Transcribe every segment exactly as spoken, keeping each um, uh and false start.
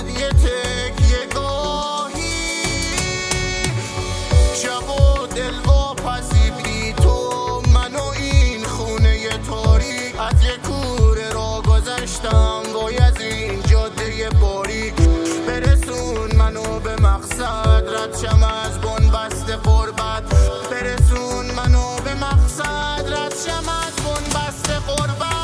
فقط یه تکیه گاهی، شب و دل و پسی بی تو من و این خونه تاریک. از یه کوره را گذشتم وای از این جاده باریک، برسون منو به مقصد رد شم از بنبست غربت، برسون منو به مقصد رد شم از بنبست غربت.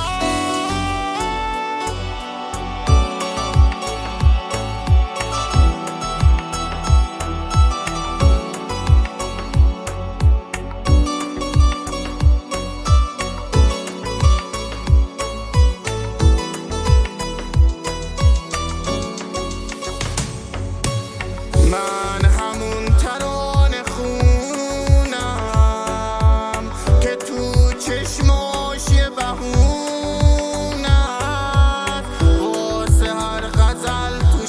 من همون ترانه خونم که تو چشماش یه بهونه است، واسه هر غزل تو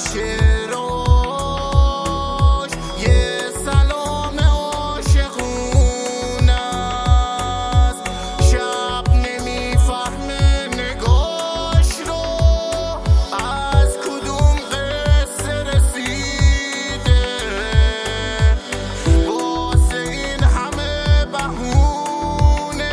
شعراش یه سلام عاشقونه است. شب نمیفهمه نگاش رو از کدوم قصه رسیده، واسه این همه بهونه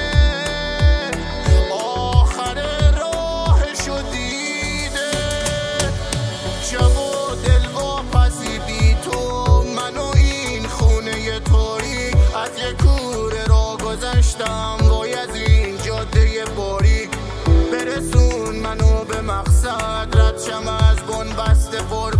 آخر راهشو دیده. شب و دل و پسی بی تو من و این خونه تاریک، از یه کوره را گذشتم وای از این جاده باریک، برسون منو به مقصد رد شم از بنبست غربت.